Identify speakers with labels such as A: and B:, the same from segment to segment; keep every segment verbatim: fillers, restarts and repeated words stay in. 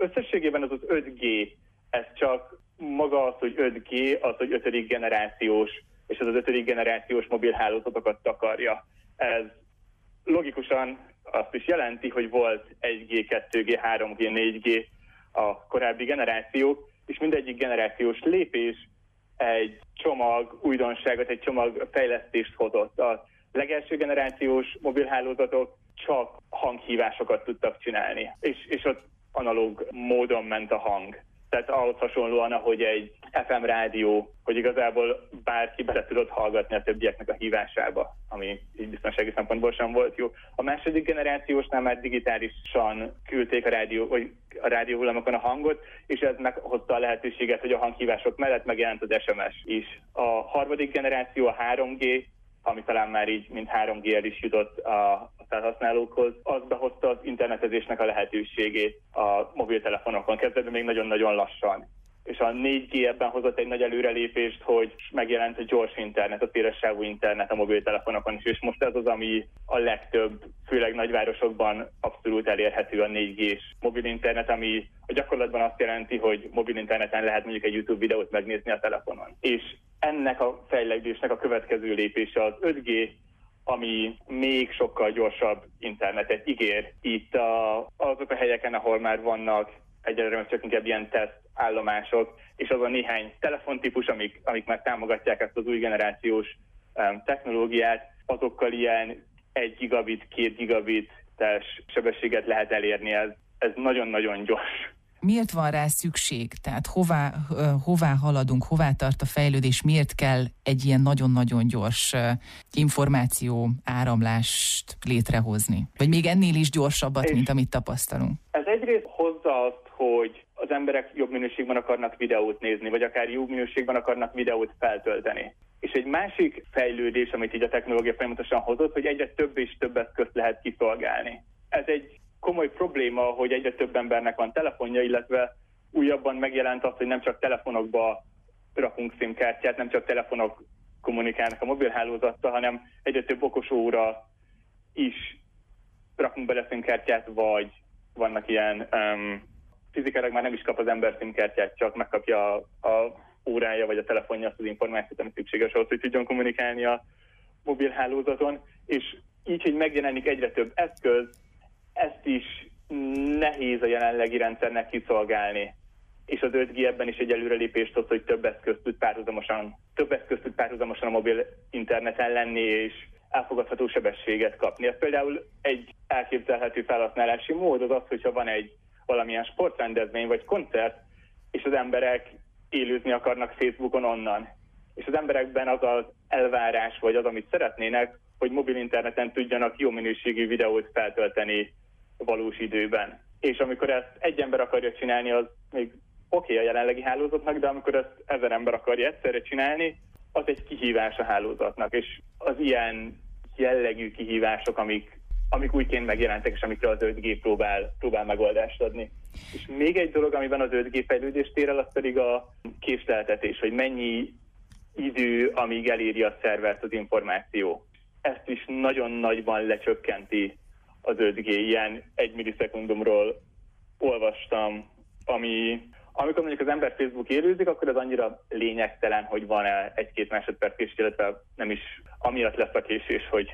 A: összességében az az öt G, ez csak maga az, hogy öt G, az, hogy ötödik generációs, és az az ötödik generációs mobilhálózatokat takarja. Ez logikusan azt is jelenti, hogy volt egy G, kettő G, három G, négy G a korábbi generációk, és mindegyik generációs lépés egy csomag újdonságot, egy csomag fejlesztést hozott. A legelső generációs mobilhálózatok csak hanghívásokat tudtak csinálni, és, és ott analóg módon ment a hang. Tehát ahhoz hasonlóan, ahogy egy ef em rádió, hogy igazából bárki bele tudott hallgatni a többieknek a hívásába, ami így biztonsági szempontból sem volt jó. A második generációsnál már digitálisan küldték a rádió, vagy a rádióhullámokon a hangot, és ez meghozta a lehetőséget, hogy a hanghívások mellett megjelent az es em es is. A harmadik generáció, a három G, ami talán már így, mint három G-el is jutott a felhasználókhoz, az behozta az internetezésnek a lehetőségét a mobiltelefonokon. Kezdetben még nagyon-nagyon lassan. És a négy G ebben hozott egy nagy előrelépést, hogy megjelent a gyors internet, a szélessávú internet a mobiltelefonokon is, és most ez az, ami a legtöbb, főleg nagyvárosokban abszolút elérhető a négy G-s mobilinternet, ami a gyakorlatban azt jelenti, hogy mobilinterneten lehet mondjuk egy YouTube videót megnézni a telefonon. És ennek a fejlődésnek a következő lépése az öt G, ami még sokkal gyorsabb internetet ígér. Itt a, azok a helyeken, ahol már vannak egyelőre csak inkább ilyen teszt állomások, és az a néhány telefontípus, amik, amik már támogatják ezt az új generációs um, technológiát, azokkal ilyen egy gigabit, két gigabites sebességet lehet elérni. Ez, ez nagyon-nagyon gyors.
B: Miért van rá szükség? Tehát hová, hová haladunk, hová tart a fejlődés, miért kell egy ilyen nagyon-nagyon gyors információ áramlást létrehozni? Vagy még ennél is gyorsabbat, mint amit tapasztalunk?
A: Ez egyrészt hozza azt, hogy az emberek jobb minőségben akarnak videót nézni, vagy akár jobb minőségben akarnak videót feltölteni. És egy másik fejlődés, amit így a technológia folyamatosan hozott, hogy egyre több és több eszközt lehet kiszolgálni. Ez egy komoly probléma, hogy egyre több embernek van telefonja, illetve újabban megjelent az, hogy nem csak telefonokba rakunk SIM-kártyát, nem csak telefonok kommunikálnak a mobilhálózattal, hanem egyre több okos óra is rakunk bele SIM-kártyát, vagy vannak ilyen um, fizikailag már nem is kap az ember SIM-kártyát, csak megkapja a, a órája vagy a telefonja azt az információt, ami szükséges ahhoz, hogy tudjon kommunikálni a mobilhálózaton, és így, hogy megjelenik egyre több eszköz, ezt is nehéz a jelenlegi rendszernek kiszolgálni. És az öt G ebben is egy előrelépést hoz, hogy több eszközt tud párhuzamosan, több eszközt tud párhuzamosan a mobil interneten lenni, és elfogadható sebességet kapni. Ez például egy elképzelhető felhasználási mód az az, hogyha van egy valamilyen sportrendezvény vagy koncert, és az emberek élőzni akarnak Facebookon onnan. És az emberekben az az elvárás, vagy az, amit szeretnének, hogy mobil interneten tudjanak jó minőségű videót feltölteni valós időben. És amikor ezt egy ember akarja csinálni, az még oké okay a jelenlegi hálózatnak, de amikor ezt ezer ember akarja egyszerre csinálni, az egy kihívás a hálózatnak. És az ilyen jellegű kihívások, amik, amik újként megjelentek, és amikre az öt G próbál, próbál megoldást adni. És még egy dolog, amiben az öt G fejlődést ér el, az pedig a késleltetés, hogy mennyi idő, amíg eléri a szervert az információ. Ezt is nagyon nagyban lecsökkenti az öt G, ilyen egy millisekundumról olvastam, ami, amikor mondjuk az ember Facebook élőzik, akkor az annyira lényegtelen, hogy van-e egy-két másodperc késés, illetve nem is amiatt lesz a késés, hogy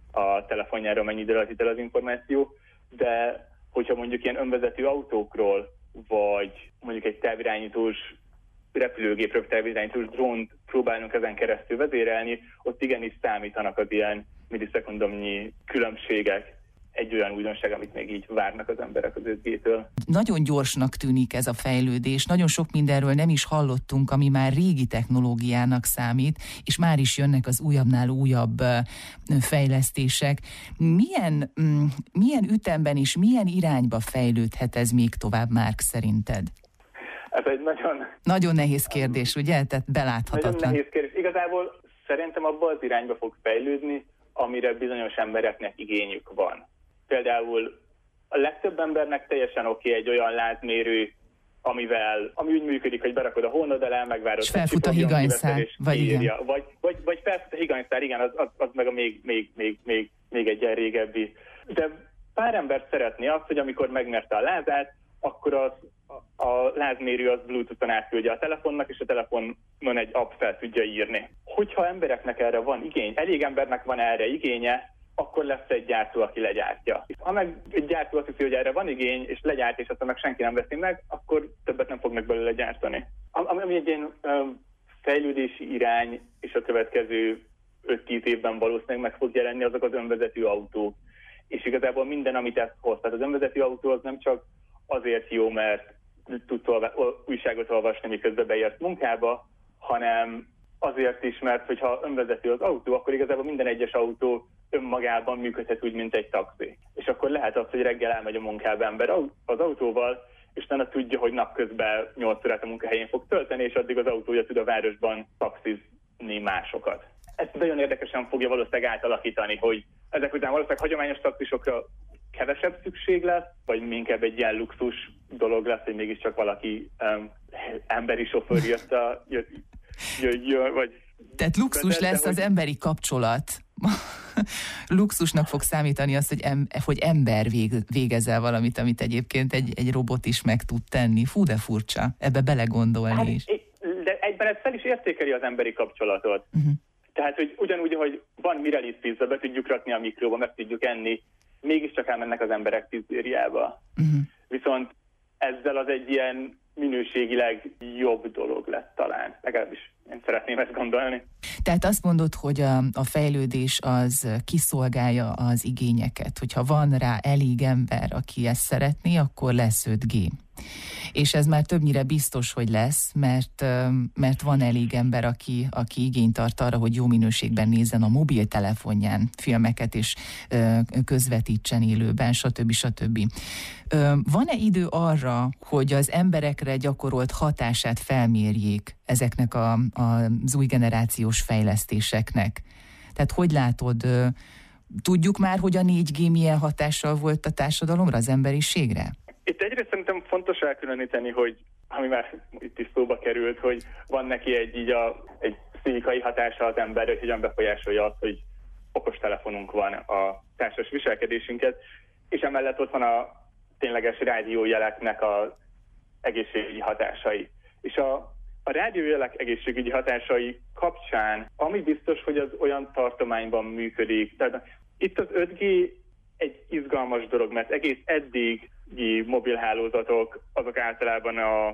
A: a telefonjáról mennyi idő alatt az információ, de hogyha mondjuk ilyen önvezető autókról, vagy mondjuk egy távirányítós repülőgépről, távirányítós drónt próbálunk ezen keresztül vezérelni, ott igenis számítanak az ilyen millisekundumnyi különbségek. Egy olyan újdonság, amit még így várnak az emberek az öt G-től.
B: Nagyon gyorsnak tűnik ez a fejlődés, nagyon sok mindenről nem is hallottunk, ami már régi technológiának számít, és már is jönnek az újabbnál újabb fejlesztések. Milyen, milyen ütemben és milyen irányba fejlődhet ez még tovább, Márk, szerinted?
A: Ez egy nagyon...
B: Nagyon nehéz kérdés, ugye? Tehát beláthatatlan.
A: Nagyon nehéz kérdés. Igazából szerintem abban az irányba fog fejlődni, amire bizonyos embereknek igényük van. Például a legtöbb embernek teljesen oké okay egy olyan lázmérő, amivel, ami úgy működik, hogy berakod a hónod alá, megvárod,
B: és felfut a higanyszár, vagy igen.
A: Vagy, vagy, vagy felfut a higanyszár, igen, az, az, az meg a még, még, még, még, még egy ilyen régebbi. De pár ember szeretné azt, hogy amikor megmerte a lázát, akkor az, a lázmérő az Bluetooth-on átküldje a telefonnak, és a telefonon egy app fel tudja írni. Hogyha embereknek erre van igény, elég embernek van erre igénye, akkor lesz egy gyártó, aki legyártja. Ha meg egy gyártó azt hiszi, hogy erre van igény, és legyárt, és aztán meg senki nem veszi meg, akkor többet nem fognak belőle gyártani. Ami egy ilyen um, fejlődési irány, és a következő öt-tíz évben valószínűleg meg fog jelenni, azok az önvezető autók. És igazából minden, amit ezt hoz. Tehát az önvezető autó az nem csak azért jó, mert tudsz olva- újságot olvasni, miközben beérsz munkába, hanem azért is, mert hogyha önvezető az autó, akkor igazából minden egyes autó önmagában működhet úgy, mint egy taxi. És akkor lehet az, hogy reggel elmegy a munkába ember az autóval, és utána tudja, hogy napközben nyolc órát a munkahelyén fog tölteni, és addig az autója tud a városban taxizni másokat. Ezt nagyon érdekesen fogja valószínűleg átalakítani, hogy ezek után valószínűleg hagyományos taxisokra kevesebb szükség lesz, vagy inkább egy ilyen luxus dolog lesz, hogy mégiscsak valaki um, emberi sofőr jött a... Jött, jött, jött, vagy
B: Tehát luxus
A: de,
B: lesz
A: de,
B: az
A: hogy...
B: emberi kapcsolat. Luxusnak fog számítani az, hogy, em, hogy ember vég, végezzel valamit, amit egyébként egy, egy robot is meg tud tenni. Fú, de furcsa ebbe belegondolni hát, is.
A: De egyben ez fel is értékeli az emberi kapcsolatot. Uh-huh. Tehát, hogy ugyanúgy, hogy van Mirelit pizza, be tudjuk rakni a mikróba, meg tudjuk enni, mégiscsak elmennek az emberek pizzériába. Uh-huh. Viszont ezzel az egy ilyen minőségileg jobb dolog lett talán. Legalábbis én szeretném ezt gondolni.
B: Tehát azt mondod, hogy a, a fejlődés az kiszolgálja az igényeket. Hogyha van rá elég ember, aki ezt szeretné, akkor lesz öt G. És ez már többnyire biztos, hogy lesz, mert, mert van elég ember, aki, aki igényt tart arra, hogy jó minőségben nézzen a mobiltelefonján filmeket, és közvetítsen élőben, stb. stb. Van-e idő arra, hogy az emberekre gyakorolt hatását felmérjék ezeknek a, a, az új generációs fejlesztéseknek? Tehát hogy látod, tudjuk már, hogy a négy G milyen hatással volt a társadalomra, az emberiségre?
A: Itt egyrészt szerintem fontos elkülöníteni, hogy ami már itt is szóba került, hogy van neki egy, így a, egy pszichikai hatása az emberre, hogy hogyan befolyásolja azt, hogy okostelefonunk van a társas viselkedésünket, és emellett ott van a tényleges rádiójeleknek az egészségügyi hatásai. És a, a rádiójelek egészségügyi hatásai kapcsán, ami biztos, hogy az olyan tartományban működik. Tehát itt az öt G egy izgalmas dolog, mert egész eddig mobilhálózatok, azok általában a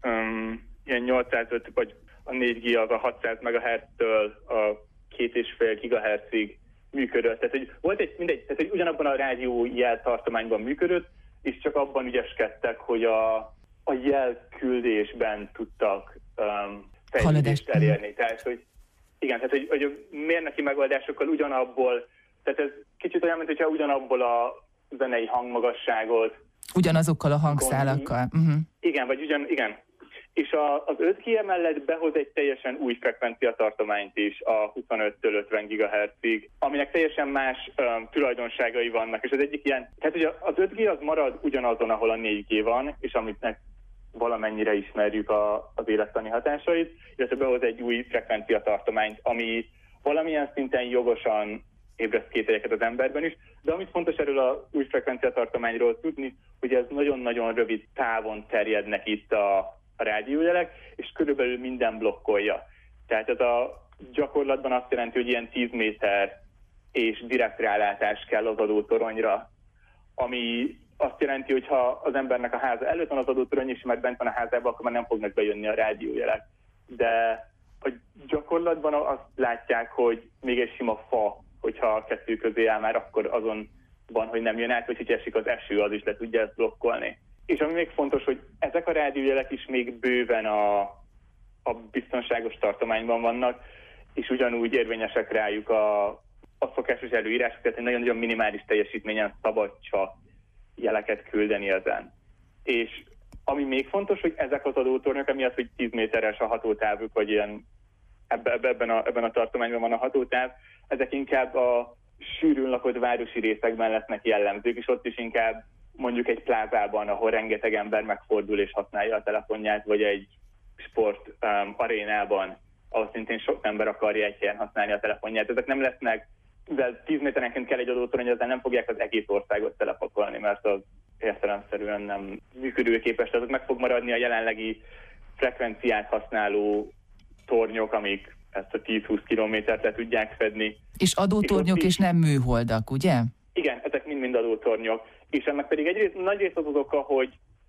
A: um, ilyen nyolcszázöt, vagy a négy G az a hatszáz megahertztől a két és fél gigahertzig működött. Tehát, hogy volt egy, mindegy, tehát, hogy ugyanabban a rádió jeltartományban működött, és csak abban ügyeskedtek, hogy a, a jelküldésben tudtak um, fejlődést elérni. Tehát, hogy igen, tehát, hogy, hogy a mérnöki megoldásokkal ugyanabból, tehát ez kicsit olyan, mint hogyha ugyanabból a zenei hangmagasságot
B: ugyanazokkal a hangszálakkal. Uh-huh.
A: Igen, vagy ugyan, igen. És a, az öt G mellett behoz egy teljesen új frekvenciatartományt is, a huszonöttől ötven gigahertzig, aminek teljesen más um, tulajdonságai vannak. És az egyik ilyen, tehát ugye az öt G az marad ugyanazon, ahol a négy G van, és amitnek valamennyire ismerjük a, az élettani hatásait, illetve behoz egy új frekvenciatartományt, ami valamilyen szinten jogosan ébreszt kételyeket az emberben is, de amit fontos erről a új frekvenciatartományról tudni, hogy ez nagyon-nagyon rövid távon terjednek itt a, a rádiójelek, és körülbelül minden blokkolja. Tehát ez a gyakorlatban azt jelenti, hogy ilyen tíz méter és direkt rálátás kell az adótoronyra, ami azt jelenti, hogy ha az embernek a háza előtt van az adótorony, és már bent van a házában, akkor már nem fognak bejönni a rádiójelek. De a gyakorlatban azt látják, hogy még egy sima fa, hogyha a kettő közé áll már, akkor azon van, hogy nem jön át, vagy hogy esik az eső, az is le tudja ezt blokkolni. És ami még fontos, hogy ezek a rádiójelek is még bőven a, a biztonságos tartományban vannak, és ugyanúgy érvényesek rájuk a, a szokásos előírások, tehát egy nagyon-nagyon minimális teljesítményen szabad csak jeleket küldeni ezen. És ami még fontos, hogy ezek az adótornyok, amiatt, hogy tíz méteres a hatótávuk, vagy ilyen ebben a, ebben a tartományban van a hatótáv, ezek inkább a sűrűn lakott városi részekben lesznek jellemzők, és ott is inkább mondjuk egy plázában, ahol rengeteg ember megfordul és használja a telefonját, vagy egy sport um, arénában, ahol szintén sok ember akarja egy helyen használni a telefonját. Ezek nem lesznek, mivel tíz méterenként kell egy adótorony, ezzel nem fogják az egész országot telepakolni, mert az értelemszerűen nem működőképes, tehát meg fog maradni a jelenlegi frekvenciát használó tornyok, amik ezt a tíz-húsz kilométert le tudják fedni.
B: És adótornyok és, és nem műholdak, ugye?
A: Igen, ezek mind-mind adótornyok. És ennek pedig egyrészt nagy rész az az oka, hogy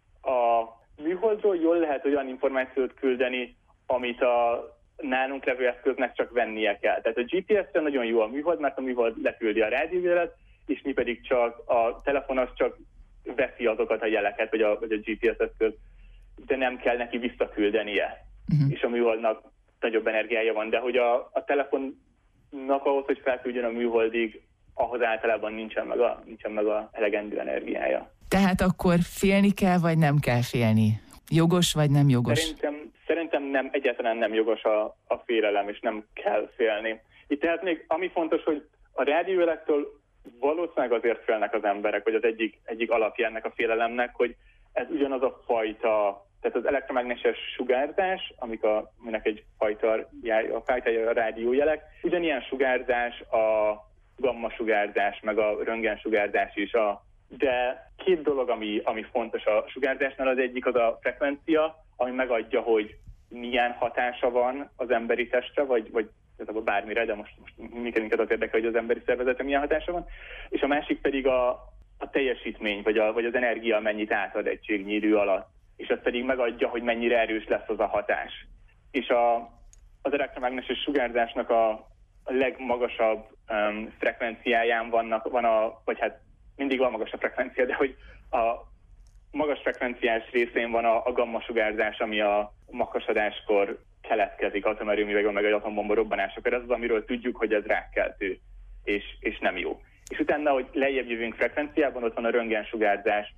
A: a műholdról jól lehet olyan információt küldeni, amit a nálunk levő eszköznek csak vennie kell. Tehát a gé pé es-re nagyon jó a műhold, mert a műhold leküldi a rádiójelet, és mi pedig csak a telefon az csak veszi azokat a jeleket, vagy a, vagy a gé pé es eszköz, de nem kell neki visszaküldenie. Uh-huh. És a műholdnak nagyobb energiája van, de hogy a, a telefonnak ahhoz, hogy felküldjön a műholdig, ahhoz általában nincsen meg a, nincsen meg a elegendő energiája.
B: Tehát akkor félni kell, vagy nem kell félni? Jogos, vagy nem jogos?
A: Szerintem, szerintem nem, egyáltalán nem jogos a, a félelem, és nem kell félni. Itt tehát még ami fontos, hogy a rádiójelektől valószínűleg azért félnek az emberek, vagy az egyik, egyik alapja ennek a félelemnek, hogy ez ugyanaz a fajta, tehát az elektromágneses sugárzás, amik a, aminek egy fajta, a fajtája a rádiójelek, ugyanilyen sugárzás a gamma sugárzás, meg a röntgen sugárzás is. A, de két dolog, ami, ami fontos a sugárzásnál, az egyik az a frekvencia, ami megadja, hogy milyen hatása van az emberi testre, vagy, vagy bármire, de most, most minket az érdekel, hogy az emberi szervezetre milyen hatása van, és a másik pedig a, a teljesítmény, vagy, a, vagy az energia mennyit átad egységnyi idő alatt, és az pedig megadja, hogy mennyire erős lesz az a hatás. És a, az elektromágneses sugárzásnak a, a legmagasabb um, frekvenciáján vannak, van a, vagy hát mindig van magas a frekvencia, de hogy a magas frekvenciás részén van a, a gamma sugárzás, ami a makasadáskor keletkezik atomerőművekben, meg egy atombomba robbanásakor. Ez az, amiről tudjuk, hogy ez rákkeltő, és, és nem jó. És utána, hogy lejjebb jövünk frekvenciában, ott van a röntgensugárzás,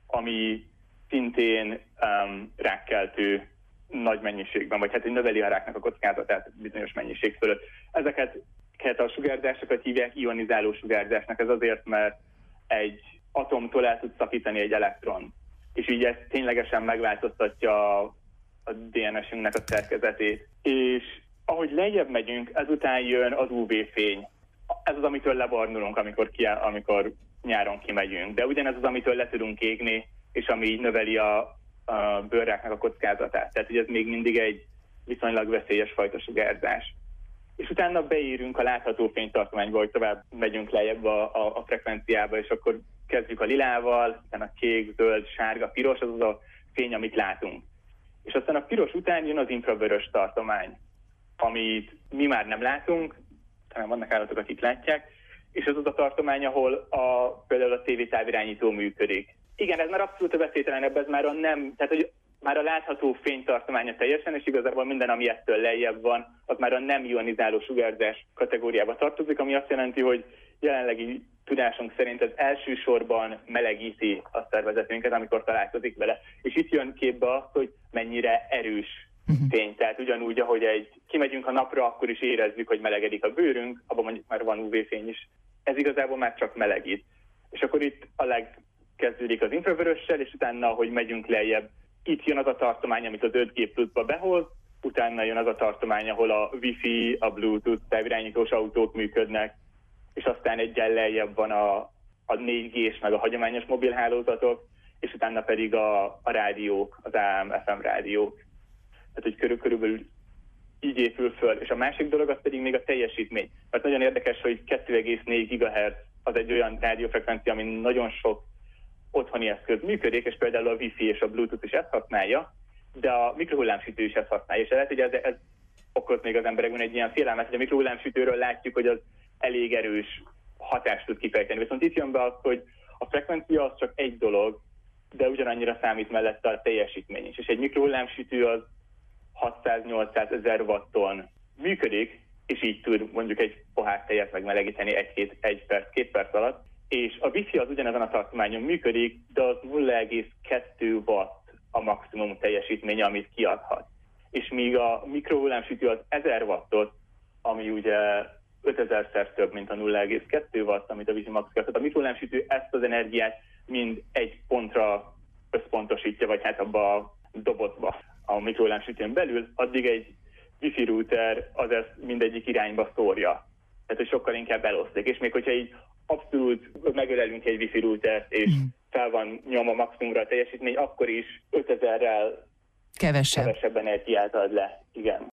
A: ami szintén um, rákkeltő nagy mennyiségben, vagy hát hogy növeli a ráknak a kockázatát bizonyos mennyiség fölött. Ezeket a sugárzásokat hívják ionizáló sugárzásnak, ez azért, mert egy atomtól el tud szakítani egy elektron, és így ez ténylegesen megváltoztatja a dé en es-ünknek a szerkezetét. És ahogy lejjebb megyünk, ezután jön az ú vé-fény. Ez az, amitől lebarnulunk, amikor, ki, amikor nyáron kimegyünk. De ugyanez az, amitől le tudunk égni, és ami így növeli a, a bőrráknak a kockázatát. Tehát, hogy ez még mindig egy viszonylag veszélyes fajta sugárzás. És utána beírünk a látható fénytartományba, hogy tovább megyünk lejjebb a, a, a frekvenciába, és akkor kezdjük a lilával, utána a kék, zöld, sárga, piros, az az a fény, amit látunk. És aztán a piros után jön az infravörös tartomány, amit mi már nem látunk, talán vannak állatok, akik látják, és az az a tartomány, ahol a, például a tévétávirányító működik. Igen, ez már abszolút a veszélytelenebb, ez már a nem, tehát hogy már a látható fénytartománya teljesen, és igazából minden, ami ettől lejjebb van, az már a nem ionizáló sugárzás kategóriába tartozik, ami azt jelenti, hogy jelenlegi tudásunk szerint ez elsősorban melegíti a szervezetünket, amikor találkozik vele. És itt jön képbe az, hogy mennyire erős fény. Tehát ugyanúgy, ahogy egy kimegyünk a napra, akkor is érezzük, hogy melegedik a bőrünk, abban mondjuk már van ú vé-fény is. Ez igazából már csak melegít. És akkor itt a legkezdődik az infravörössel, és utána, ahogy megyünk lejjebb, itt jön az a tartomány, amit az öt G pluszba behoz, utána jön az a tartomány, ahol a Wi-Fi, a Bluetooth, távirányítós autók működnek, és aztán egyen lejjebb van a, a négy G-s, meg a hagyományos mobilhálózatok, és utána pedig a, a rádiók, az á em ef em rádiók. Tehát, hogy körül, körülbelül így épül föl. És a másik dolog az pedig még a teljesítmény. Mert nagyon érdekes, hogy kettő egész négy gigahertz az egy olyan rádiófrekvencia, ami nagyon sok otthoni eszköz működik, és például a Wi-Fi és a Bluetooth is ezt használja, de a mikrohullámsütő is ezt használja. És lehet, hogy ez, ez okoz még az emberekben egy ilyen félelmet, hogy a mikrohullámsütőről látjuk, hogy az elég erős hatást tud kifejteni. Viszont itt jön be az, hogy a frekvencia az csak egy dolog, de ugyanannyira számít mellette a teljesítmény is. És egy mikrohullámsütő az hatszáz-nyolcszáz-ezer watton működik, és így tud mondjuk egy pohár tejet megmelegíteni egy-két, egy perc, két perc alatt. És a Wi-Fi az ugyanezen a tartományon működik, de az nulla egész kettő watt a maximum teljesítménye, amit kiadhat. És míg a mikrohullámsütő az ezer wattot, ami ugye ötezerszer több, mint a nulla egész kettő watt, amit a Wi-Fi max kiadhat. A mikrohullámsütő ezt az energiát mind egy pontra összpontosítja, vagy hát abba a dobozba a mikrohullámsütőn belül, addig egy Wi-Fi router az ezt mindegyik irányba szórja. Tehát, hogy sokkal inkább eloszlik. És még hogyha így abszolút megölelünk egy Wi-Fi routert, és fel van nyomva maximumra a teljesítmény, akkor is ötezerrel
B: Kevesebb.
A: kevesebb energiát ad le. Igen.